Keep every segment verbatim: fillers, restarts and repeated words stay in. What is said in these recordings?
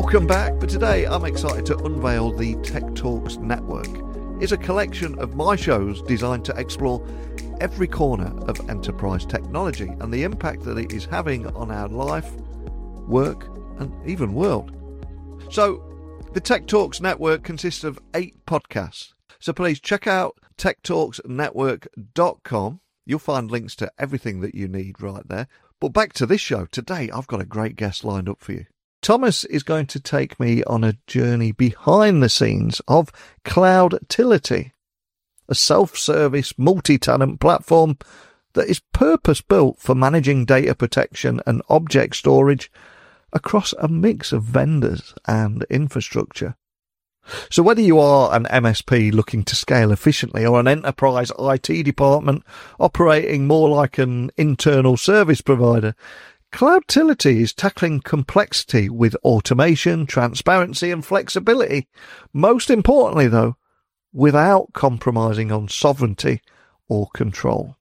Welcome back, but today I'm excited to unveil the Tech Talks Network. It's a collection of my shows designed to explore every corner of enterprise technology and the impact that it is having on our life, work, and even world. So, the Tech Talks Network consists of eight podcasts. So please check out tech talks network dot com. You'll find links to everything that you need right there. But back to this show. Today, I've got a great guest lined up for you. Thomas is going to take me on a journey behind the scenes of Cloudtility, a self-service multi-tenant platform that is purpose-built for managing data protection and object storage across a mix of vendors and infrastructure. So whether you are an M S P looking to scale efficiently or an enterprise I T department operating more like an internal service provider, Cloudtility is tackling complexity with automation, transparency and flexibility. Most importantly, though, without compromising on sovereignty or control.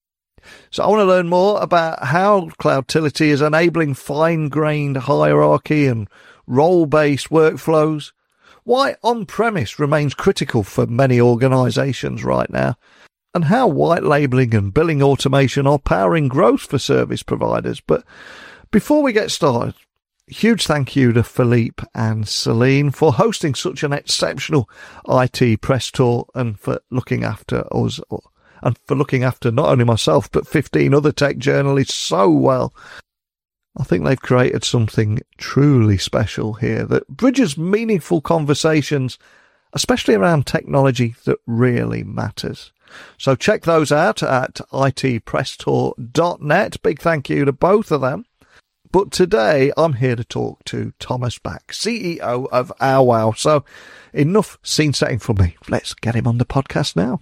So I want to learn more about how Cloudtility is enabling fine-grained hierarchy and role-based workflows, why on-premise remains critical for many organizations right now, and how white labeling and billing automation are powering growth for service providers. But before we get started, huge thank you to Philippe and Celine for hosting such an exceptional I T press tour and for looking after us, and for looking after not only myself, but fifteen other tech journalists so well. I think they've created something truly special here that bridges meaningful conversations, especially around technology that really matters. So check those out at I T press tour dot net. Big thank you to both of them. But today I'm here to talk to Thomas Bach, C E O of OwWow. So enough scene setting for me. Let's get him on the podcast now.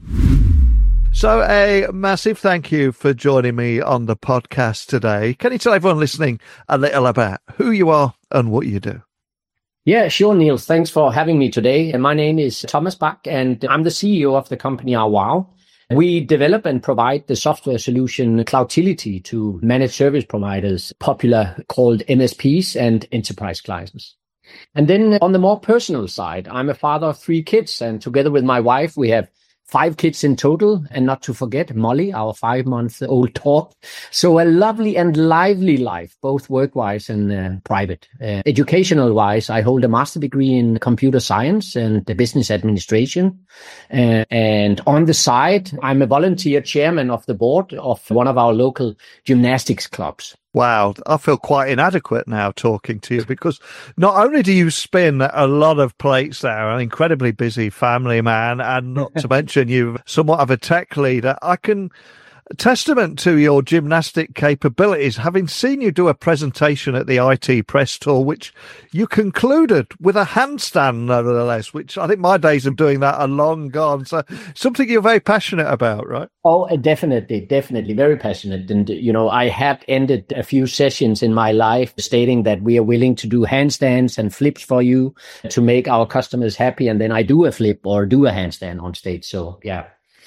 So a massive thank you for joining me on the podcast today. Can you tell everyone listening a little about who you are and what you do? Yeah, sure, Neil. Thanks for having me today. My name is Thomas Bach, and I'm the C E O of the company OwWow. We develop and provide the software solution Cloudtility to managed service providers, popular called M S Ps and enterprise clients. And then on the more personal side, I'm a father of three kids, and together with my wife, we have five kids in total, and not to forget Molly, our five-month-old dog. So a lovely and lively life, both work-wise and uh, private. Uh, educational-wise, I hold a master degree in computer science and business administration. Uh, and on the side, I'm a volunteer chairman of the board of one of our local gymnastics clubs. Wow, I feel quite inadequate now talking to you because not only do you spin a lot of plates there, an incredibly busy family man, and not to mention you're somewhat of a tech leader, I can testament to your gymnastic capabilities, having seen you do a presentation at the I T press tour, which you concluded with a handstand, nevertheless, which I think my days of doing that are long gone. So something you're very passionate about, right? Oh, definitely, definitely. Very passionate. And, you know, I have ended a few sessions in my life stating that we are willing to do handstands and flips for you to make our customers happy. And then I do a flip or do a handstand on stage. So, yeah.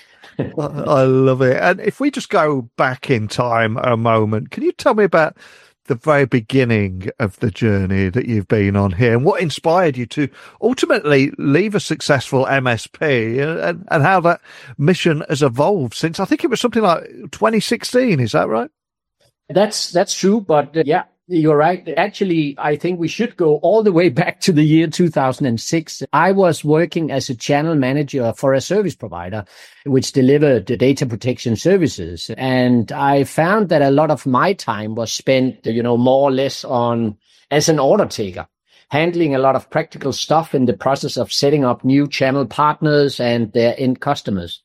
I love it. And if we just go back in time a moment, can you tell me about the very beginning of the journey that you've been on here and what inspired you to ultimately leave a successful M S P and, and how that mission has evolved since, I think it was something like twenty sixteen. Is that right? That's, that's true. But uh, yeah. You're right. Actually, I think we should go all the way back to the year two thousand six. I was working as a channel manager for a service provider, which delivered data protection services. And I found that a lot of my time was spent, you know, more or less on as an order taker, handling a lot of practical stuff in the process of setting up new channel partners and their end customers.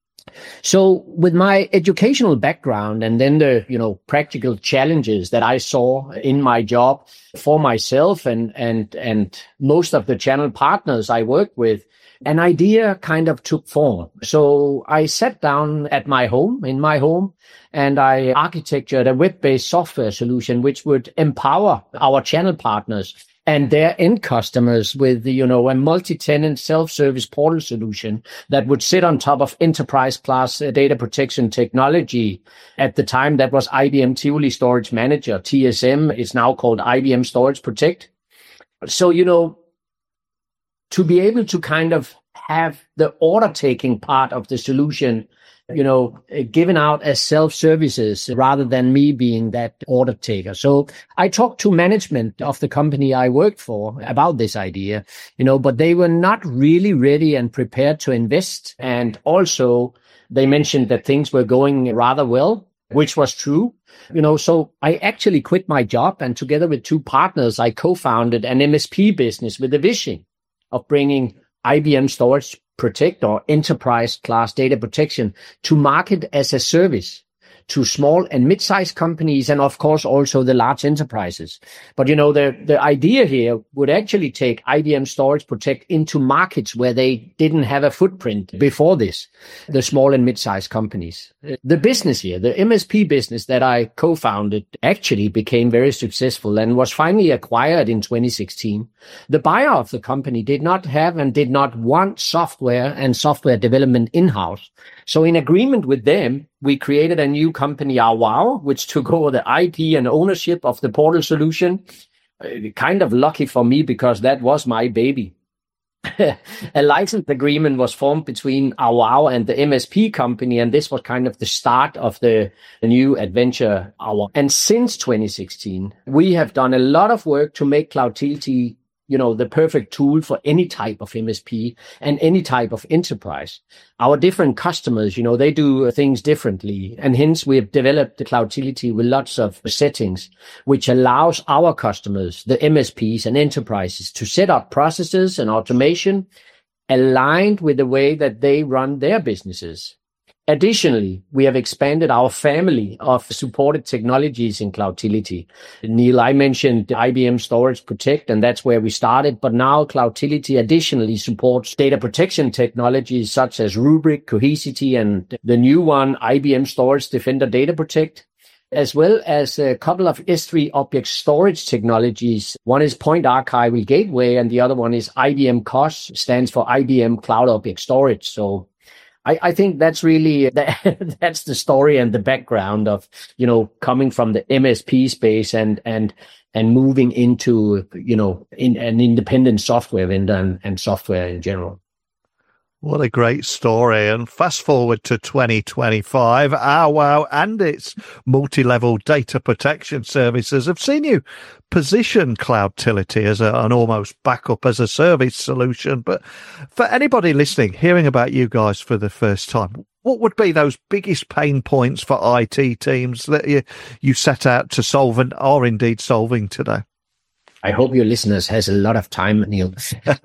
So with my educational background and then the, you know, practical challenges that I saw in my job for myself and, and, and most of the channel partners I worked with, an idea kind of took form. So I sat down at my home, in my home, and I architectured a web-based software solution which would empower our channel partners and their end customers with, you know, a multi-tenant self-service portal solution that would sit on top of enterprise class data protection technology. At the time, that was I B M Tivoli Storage Manager, T S M. It's now called I B M Storage Protect. So, you know, to be able to kind of have the order taking part of the solution, you know, given out as self-services rather than me being that order taker. So I talked to management of the company I worked for about this idea, you know, but they were not really ready and prepared to invest. And also they mentioned that things were going rather well, which was true, you know, so I actually quit my job, and together with two partners, I co-founded an M S P business with the vision of bringing I B M Storage Protect, or enterprise class data protection, to market as a service to small and mid-sized companies, and of course also the large enterprises. But you know, the, the idea here would actually take I B M Storage Protect into markets where they didn't have a footprint before this, the small and mid-sized companies. The business here, the M S P business that I co-founded, actually became very successful and was finally acquired in twenty sixteen. The buyer of the company did not have and did not want software and software development in-house. So in agreement with them, we created a new company, Awao, which took over the I P and ownership of the portal solution. Uh, kind of lucky for me, because that was my baby. A license agreement was formed between Awao and the M S P company, and this was kind of the start of the, the new adventure, Awao. And since twenty sixteen, we have done a lot of work to make Cloutility, you know, the perfect tool for any type of M S P and any type of enterprise. Our different customers, you know, they do things differently. And hence we have developed the Cloutility with lots of settings, which allows our customers, the M S Ps and enterprises, to set up processes and automation aligned with the way that they run their businesses. Additionally, we have expanded our family of supported technologies in Cloutility. Neil, I mentioned I B M Storage Protect, and that's where we started. But now Cloutility additionally supports data protection technologies such as Rubrik, Cohesity, and the new one, I B M Storage Defender Data Protect, as well as a couple of S three object storage technologies. One is Point Archival Gateway, and the other one is I B M C O S, stands for I B M Cloud Object Storage. So I, I think that's really, that, that's the story and the background of, you know, coming from the M S P space and, and, and moving into, you know, in an independent software vendor and, and software in general. What a great story. And fast forward to twenty twenty-five, Awao and its multi-level data protection services have seen you position Cloutility as a, an almost backup as a service solution. But for anybody listening, hearing about you guys for the first time, what would be those biggest pain points for I T teams that you, you set out to solve and are indeed solving today? I hope your listeners has a lot of time, Neil.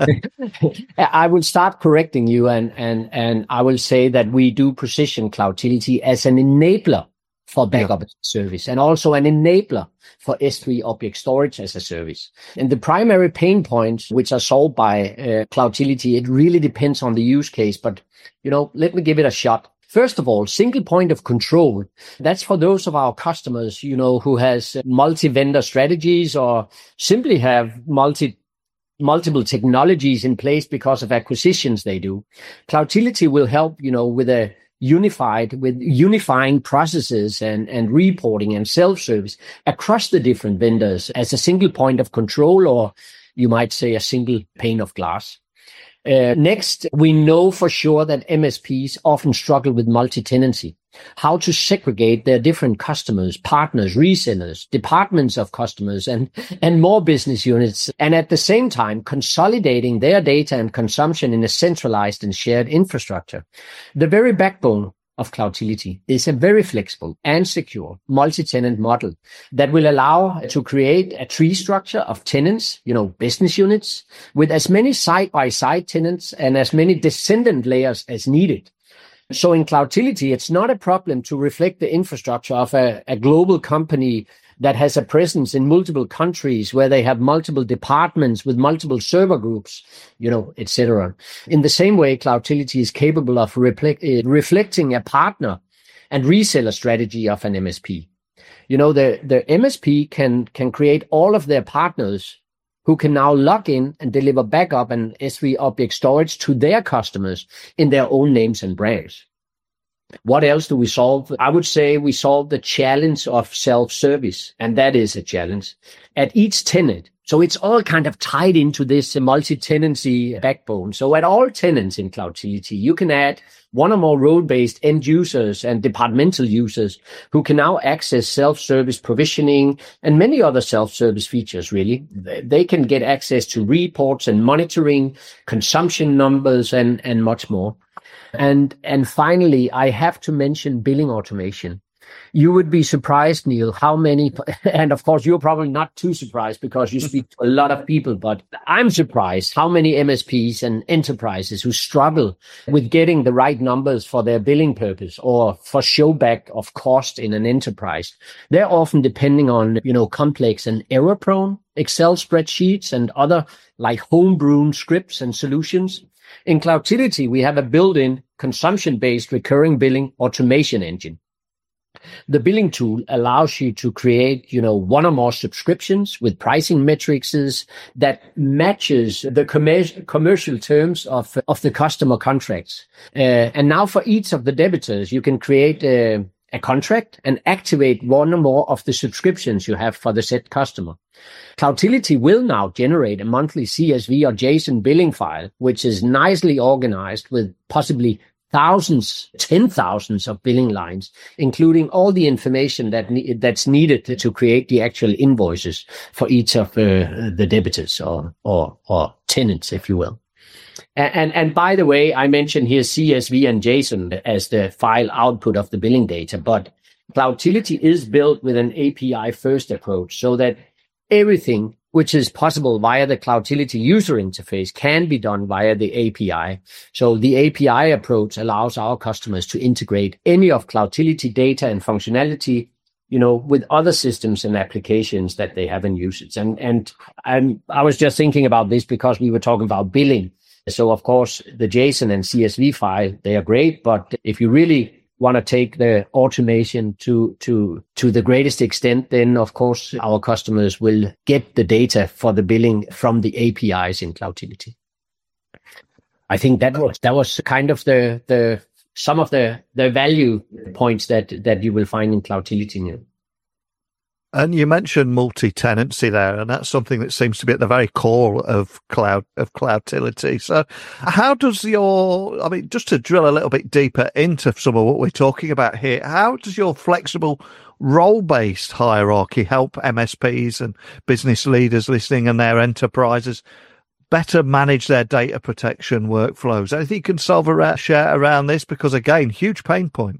I will start correcting you, and, and, and I will say that we do position Cloutility as an enabler for backup as a service, and also an enabler for S three object storage as a service. And the primary pain points which are solved by uh, Cloutility, it really depends on the use case, but, you know, let me give it a shot. First of all, single point of control. That's for those of our customers, you know, who has multi-vendor strategies or simply have multi, multiple technologies in place because of acquisitions they do. Cloutility will help, you know, with a unified, with unifying processes and, and reporting and self-service across the different vendors as a single point of control, or you might say a single pane of glass. Uh, next, we know for sure that M S Ps often struggle with multi-tenancy, how to segregate their different customers, partners, resellers, departments of customers, and, and more business units, and at the same time consolidating their data and consumption in a centralized and shared infrastructure. The very backbone of Cloutility is a very flexible and secure multi-tenant model that will allow to create a tree structure of tenants, you know, business units, with as many side-by-side tenants and as many descendant layers as needed. So in Cloutility, it's not a problem to reflect the infrastructure of a, a global company that has a presence in multiple countries, where they have multiple departments with multiple server groups, you know, et cetera. In the same way, Cloutility is capable of reflect, uh, reflecting a partner and reseller strategy of an M S P. You know, the, the M S P can, can create all of their partners who can now log in and deliver backup and S three object storage to their customers in their own names and brands. What else do we solve? I would say we solve the challenge of self-service, and that is a challenge. At each tenant, So it's all kind of tied into this multi-tenancy backbone. So at all tenants in Cloudtility, you can add one or more role-based end users and departmental users who can now access self-service provisioning and many other self-service features, really. They can get access to reports and monitoring, consumption numbers, and, and much more. And, and finally, I have to mention billing automation. You would be surprised, Neil, how many, and of course, you're probably not too surprised because you speak to a lot of people, but I'm surprised how many M S Ps and enterprises who struggle with getting the right numbers for their billing purpose or for showback of cost in an enterprise. They're often depending on, you know, complex and error-prone Excel spreadsheets and other like home-brewn scripts and solutions. In Cloudtility, we have a built-in consumption-based recurring billing automation engine. The billing tool allows you to create, you know, one or more subscriptions with pricing metrics that matches the commer- commercial terms of, of the customer contracts. Uh, and now for each of the debitors, you can create a, a contract and activate one or more of the subscriptions you have for the set customer. Cloudtility will now generate a monthly C S V or JSON billing file, which is nicely organized with possibly thousands, ten thousands of billing lines, including all the information that ne- that's needed to, to create the actual invoices for each of uh, the debitors or, or, or tenants, if you will. And, and, and by the way, I mentioned here C S V and JSON as the file output of the billing data, but Cloudtility is built with an A P I first approach so that everything which is possible via the Cloudtility user interface can be done via the A P I. So the A P I approach allows our customers to integrate any of Cloudtility data and functionality, you know, with other systems and applications that they have in usage. And, and I'm, I was just thinking about this because we were talking about billing. So of course, the JSON and C S V file, they are great, but if you really want to take the automation to to to the greatest extent, then of course our customers will get the data for the billing from the A P Is in Cloudtility. I think that was that was kind of the the some of the the value points that that you will find in Cloudtility now. And you mentioned multi-tenancy there, and that's something that seems to be at the very core of cloud of Cloudtility. So how does your, I mean, just to drill a little bit deeper into some of what we're talking about here, how does your flexible role-based hierarchy help M S Ps and business leaders listening and their enterprises better manage their data protection workflows? Anything you can solve around, share around this? Because again, huge pain point.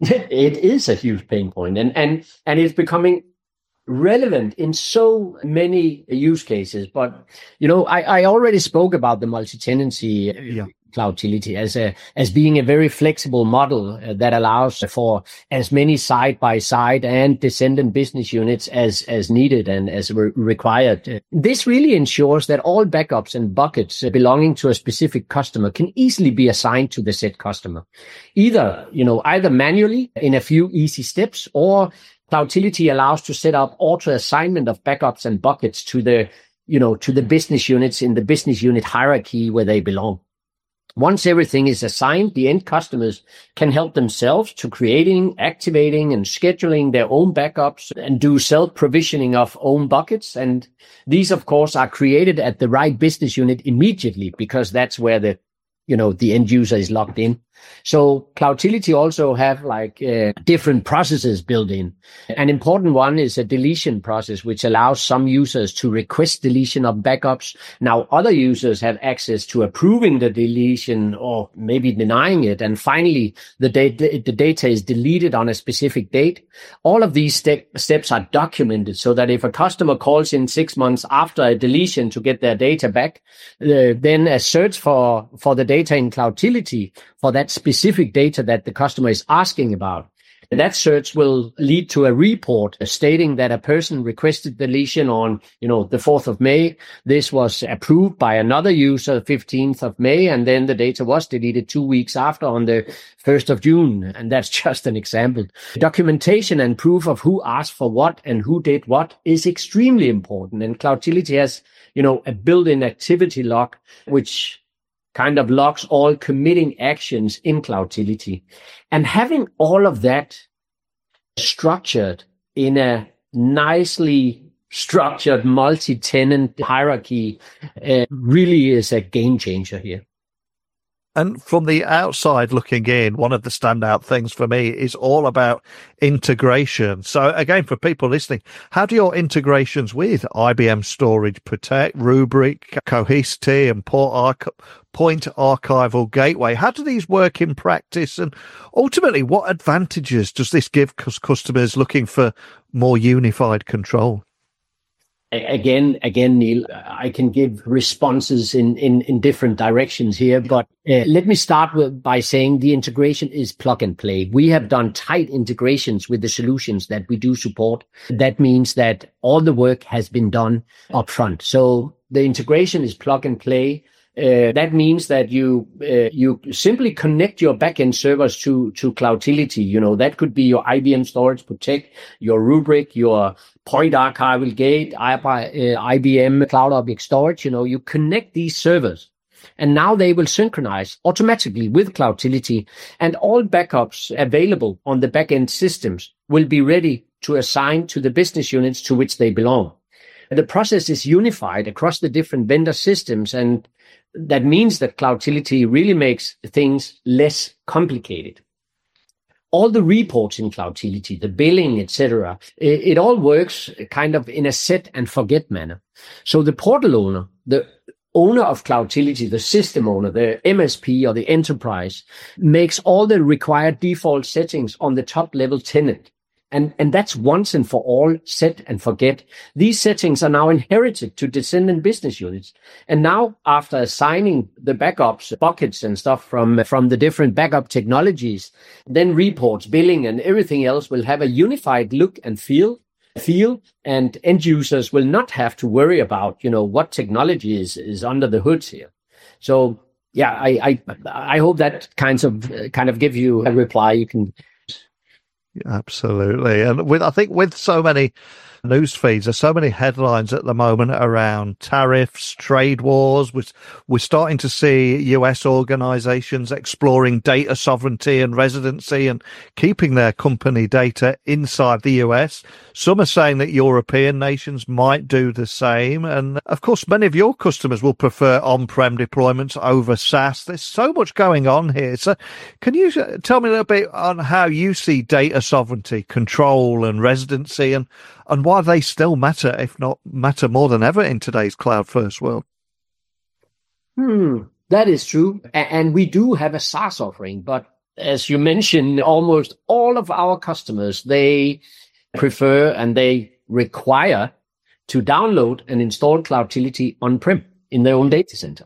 It is a huge pain point, and and and it's becoming relevant in so many use cases. But, you know, I, I already spoke about the multi-tenancy yeah. Cloudtility as a as being a very flexible model uh, that allows for as many side-by-side and descendant business units as as needed and as re- required. Uh, this really ensures that all backups and buckets uh, belonging to a specific customer can easily be assigned to the said customer, either, you know, either manually in a few easy steps, or Cloudtility allows to set up auto assignment of backups and buckets to the, you know, to the business units in the business unit hierarchy where they belong. Once everything is assigned, the end customers can help themselves to creating, activating, and scheduling their own backups and do self-provisioning of own buckets. And these, of course, are created at the right business unit immediately because that's where the, you know, the end user is logged in. So Cloudtility also have like uh, different processes built in. An important one is a deletion process, which allows some users to request deletion of backups. Now other users have access to approving the deletion or maybe denying it. And finally, the, da- the data is deleted on a specific date. All of these ste- steps are documented so that if a customer calls in six months after a deletion to get their data back, uh, then a search for, for the data in Cloudtility for that specific data that the customer is asking about. That search will lead to a report stating that a person requested deletion on, you know, the fourth of May. This was approved by another user, fifteenth of May, and then the data was deleted two weeks after on the first of June. And that's just an example. Documentation and proof of who asked for what and who did what is extremely important. And Cloudtility has, you know, a built-in activity log, which kind of logs all committing actions in Cloudtility. And having all of that structured in a nicely structured multi-tenant hierarchy uh, really is a game changer here. And from the outside looking in, one of the standout things for me is all about integration. So again, for people listening, how do your integrations with I B M Storage Protect, Rubrik, Cohesity and Port Arch- Point Archival Gateway, how do these work in practice? And ultimately, what advantages does this give customers looking for more unified control? Again, again, Neil, I can give responses in, in, in different directions here, but uh, let me start with, by saying the integration is plug and play. We have done tight integrations with the solutions that we do support. That means that all the work has been done upfront. So the integration is plug and play. Uh, that means that you uh, you simply connect your backend servers to to Cloudtility. You know, that could be your I B M Storage Protect, your Rubrik, your Point Archival Gate, I B M Cloud Object Storage. You know, you connect these servers, and now they will synchronize automatically with Cloudtility, and all backups available on the backend systems will be ready to assign to the business units to which they belong. The process is unified across the different vendor systems, and that means that Cloudtility really makes things less complicated. All the reports in Cloudtility, the billing, et cetera, it, it all works kind of in a set and forget manner. So the portal owner, the owner of Cloudtility, the system owner, the M S P or the enterprise, makes all the required default settings on the top level tenant. And, and that's once and for all set and forget. These settings are now inherited to descendant business units. And now, after assigning the backups, buckets and stuff from, from the different backup technologies, then reports, billing and everything else will have a unified look and feel, feel, and end users will not have to worry about, you know, what technology is, is under the hood here. So, yeah, I, I, I hope that kinds of, kind of give you a reply. You can. Absolutely. And with, I think with so many news feeds, there's so many headlines at the moment around tariffs, trade wars. We're, we're starting to see U S organizations exploring data sovereignty and residency and keeping their company data inside the U S. Some are saying that European nations might do the same. And of course, many of your customers will prefer on-prem deployments over SaaS. There's so much going on here. So can you tell me a little bit on how you see data sovereignty, control and residency, and and why they still matter, if not matter more than ever in today's cloud-first world? Hmm, that is true. And we do have a SaaS offering, but as you mentioned, almost all of our customers, they prefer and they require to download and install Cloudtility on-prem in their own data center.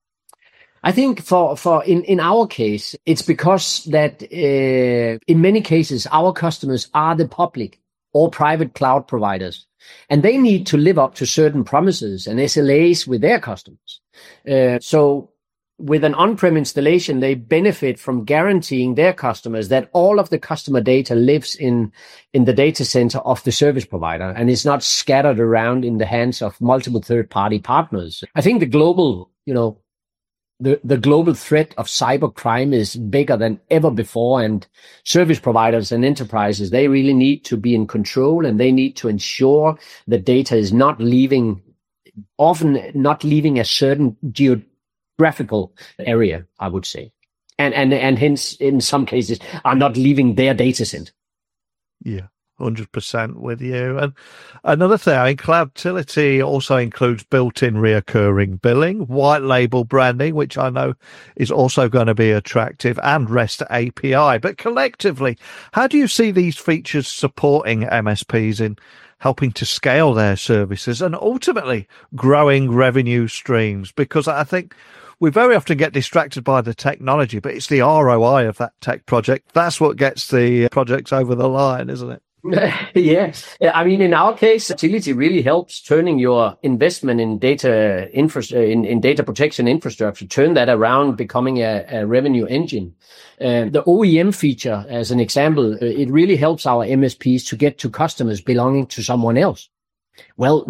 I think for, for in, in our case, it's because that uh, in many cases, our customers are the public or private cloud providers, and they need to live up to certain promises and S L As with their customers. Uh, so with an on-prem installation, they benefit from guaranteeing their customers that all of the customer data lives in, in the data center of the service provider and is not scattered around in the hands of multiple third-party partners. I think the global, you know, The, the global threat of cybercrime is bigger than ever before, and service providers and enterprises, they really need to be in control, and they need to ensure the data is not leaving, often not leaving a certain geographical area, I would say. And, and, and hence, in some cases, are not leaving their data center. Yeah. one hundred percent with you. And another thing, I mean, Cloudtility also includes built-in reoccurring billing, white label branding, which I know is also going to be attractive, and REST A P I. But collectively, how do you see these features supporting M S Ps in helping to scale their services and ultimately growing revenue streams? Because I think we very often get distracted by the technology, but it's the R O I of that tech project. That's what gets the projects over the line, isn't it? Yeah. I mean, in our case, Cloudtility really helps turning your investment in data infra- in, in data protection infrastructure, turn that around, becoming a, a revenue engine. Uh, the O E M feature, as an example, it really helps our M S Ps to get to customers belonging to someone else. Well, not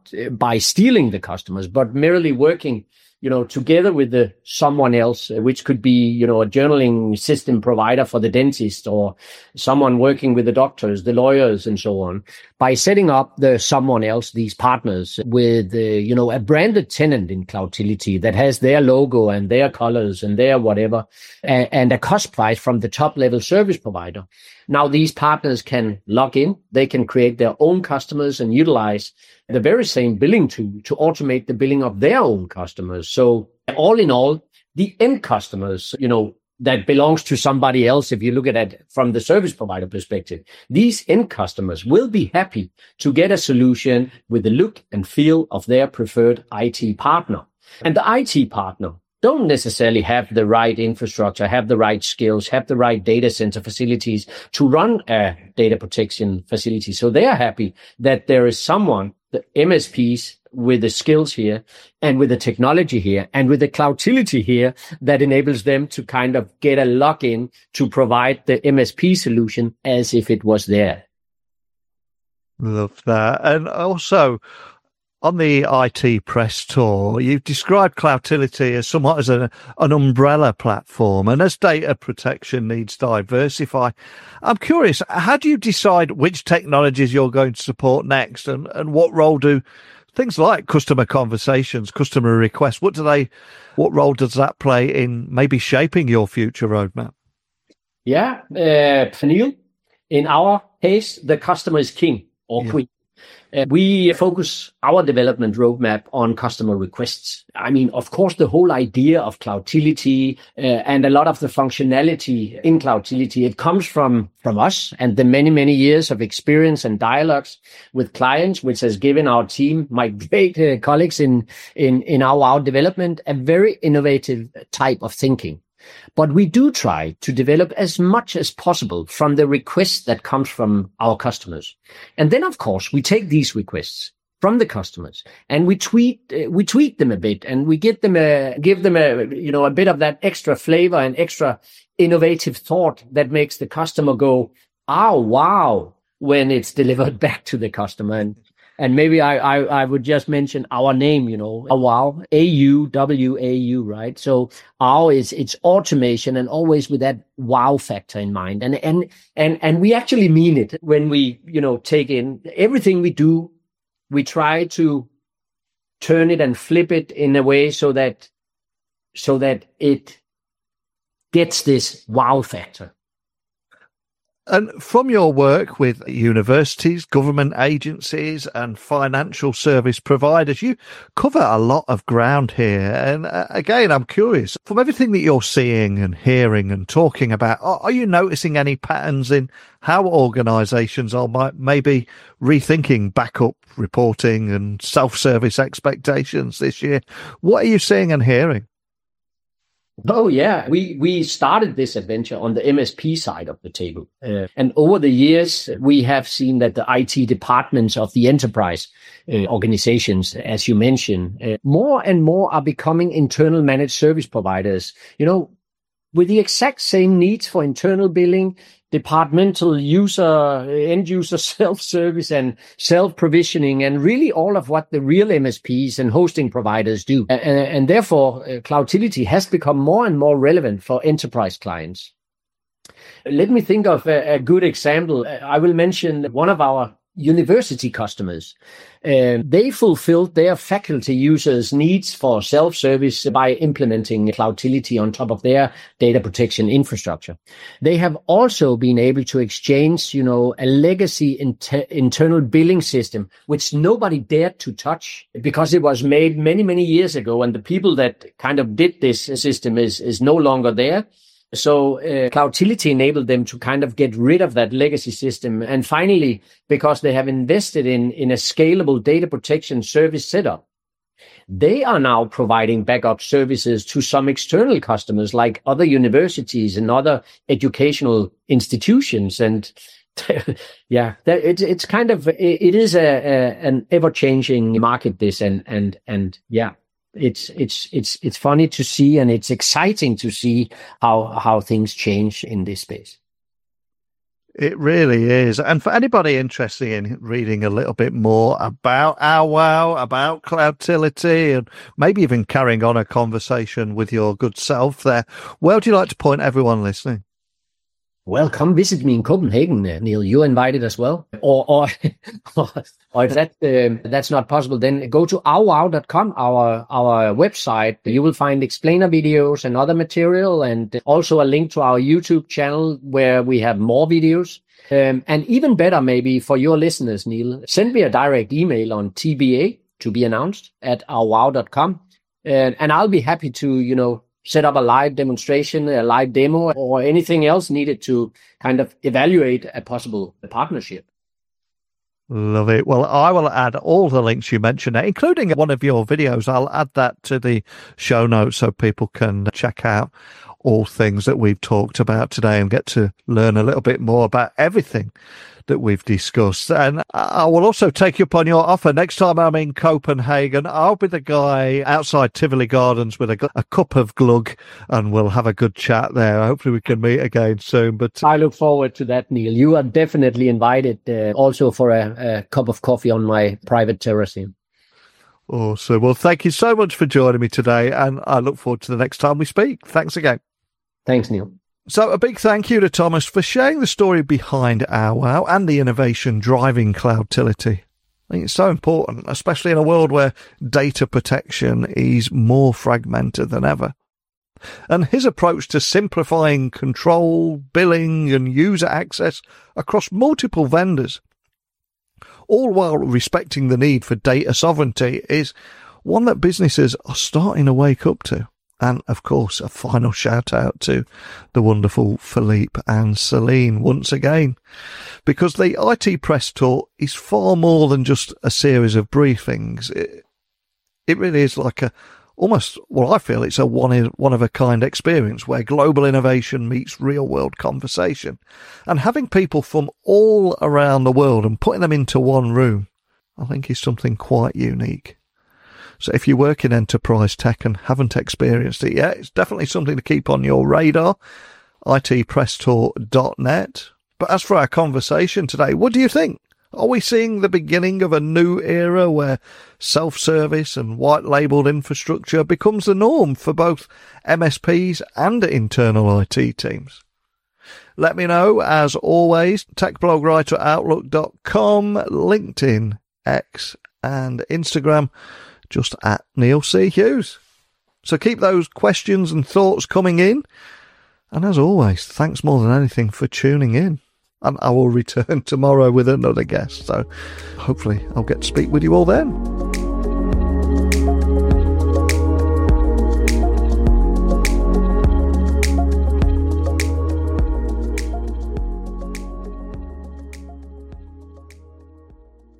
not by stealing the customers, but merely working, you know, together with the someone else, which could be, you know, a journaling system provider for the dentist or someone working with the doctors, the lawyers, and so on. By setting up the someone else, these partners with, uh, you know, a branded tenant in Cloudtility that has their logo and their colors and their whatever, and, and a cost price from the top level service provider. Now these partners can log in, they can create their own customers and utilize the very same billing tool to automate the billing of their own customers. So all in all, the end customers, you know, that belongs to somebody else, if you look at it from the service provider perspective, these end customers will be happy to get a solution with the look and feel of their preferred I T partner. And the I T partner don't necessarily have the right infrastructure, have the right skills, have the right data center facilities to run a data protection facility. So they are happy that there is someone, the M S Ps, with the skills here and with the technology here and with the Cloudtility here that enables them to kind of get a login to provide the M S P solution as if it was there. Love that. And also, on the I T press tour, you've described Cloudtility as somewhat as an, an umbrella platform, and as data protection needs diversify. I'm curious, how do you decide which technologies you're going to support next, and, and what role do things like customer conversations, customer requests, what do they, what role does that play in maybe shaping your future roadmap? Yeah, uh, Neil, in our case, the customer is king or yeah. queen. Uh, we focus our development roadmap on customer requests. I mean, of course, the whole idea of Cloudtility uh, and a lot of the functionality in Cloudtility, it comes from, from us and the many, many years of experience and dialogues with clients, which has given our team, my great uh, colleagues in, in, in our, our development, a very innovative type of thinking. But we do try to develop as much as possible from the requests that comes from our customers. And then, of course, we take these requests from the customers and we tweak, uh, we tweak them a bit and we get them a, give them a, you know, a bit of that extra flavor and extra innovative thought that makes the customer go, oh, wow, when it's delivered back to the customer. And And maybe I, I, I would just mention our name, you know, wow, A U W A U, right? So our is, it's automation and always with that wow factor in mind. And, and, and, and we actually mean it when we, you know, take in everything we do. We try to turn it and flip it in a way so that, so that it gets this wow factor. And from your work with universities, government agencies and financial service providers, you cover a lot of ground here. And uh, again, I'm curious, from everything that you're seeing and hearing and talking about, are, are you noticing any patterns in how organisations are might, maybe rethinking backup reporting and self-service expectations this year? What are you seeing and hearing? Oh, yeah. We we started this adventure on the M S P side of the table. Uh, and over the years, we have seen that the I T departments of the enterprise uh, organizations, as you mentioned, uh, more and more are becoming internal managed service providers, you know, with the exact same needs for internal billing, departmental user, end user self-service and self-provisioning, and really all of what the real M S Ps and hosting providers do. And, and therefore, uh, Cloudtility has become more and more relevant for enterprise clients. Let me think of a, a good example. I will mention one of our university customers. Uh, they fulfilled their faculty users' needs for self-service by implementing Cloudtility on top of their data protection infrastructure. They have also been able to exchange, you know, a legacy inter- internal billing system, which nobody dared to touch because it was made many, many years ago. And the people that kind of did this system is, is no longer there. So uh, Cloudtility enabled them to kind of get rid of that legacy system. And finally, because they have invested in, in a scalable data protection service setup, they are now providing backup services to some external customers like other universities and other educational institutions. And yeah, that, it, it's kind of, it, it is a, a an ever-changing market, this, and, and, and yeah. It's it's it's it's funny to see, and it's exciting to see how how things change in this space. It really is. And for anybody interested in reading a little bit more about OwWow, about Cloudtility, and maybe even carrying on a conversation with your good self there, where would you like to point everyone listening? Well, come visit me in Copenhagen, uh, Neil. You're invited as well. Or, or, or if that um, that's not possible, then go to ow wow dot com, our our website. You will find explainer videos and other material, and also a link to our YouTube channel where we have more videos. Um, and even better, maybe for your listeners, Neil, send me a direct email on T B A, to be announced, at ow wow dot com, and, and I'll be happy to, you know, set up a live demonstration, a live demo, or anything else needed to kind of evaluate a possible partnership. Love it. Well, I will add all the links you mentioned, including one of your videos. I'll add that to the show notes so people can check out all things that we've talked about today and get to learn a little bit more about everything that we've discussed. And I will also take you up on your offer. Next time I'm in Copenhagen, I'll be the guy outside Tivoli Gardens with a, a cup of glug, and we'll have a good chat there. Hopefully we can meet again soon. But I look forward to that, Neil. You are definitely invited uh, also for a, a cup of coffee on my private terrace here. Awesome. Well, thank you so much for joining me today, and I look forward to the next time we speak. Thanks again. Thanks, Neil. So a big thank you to Thomas for sharing the story behind OwWow and the innovation driving Cloudtility. I think it's so important, especially in a world where data protection is more fragmented than ever. And his approach to simplifying control, billing and user access across multiple vendors, all while respecting the need for data sovereignty, is one that businesses are starting to wake up to. And, of course, a final shout-out to the wonderful Philippe and Celine once again, because the I T Press Tour is far more than just a series of briefings. It, it really is like a, almost, well, I feel it's a one, one-of-a-kind experience where global innovation meets real-world conversation. And having people from all around the world and putting them into one room, I think is something quite unique. So if you work in enterprise tech and haven't experienced it yet, it's definitely something to keep on your radar, I T press tour dot net. But as for our conversation today, what do you think? Are we seeing the beginning of a new era where self-service and white-labelled infrastructure becomes the norm for both M S Ps and internal I T teams? Let me know, as always, techblogwriter at outlook dot com, LinkedIn, X and Instagram, just at Neil C. Hughes. So keep those questions and thoughts coming in. And as always, thanks more than anything for tuning in. And I will return tomorrow with another guest. So hopefully I'll get to speak with you all then.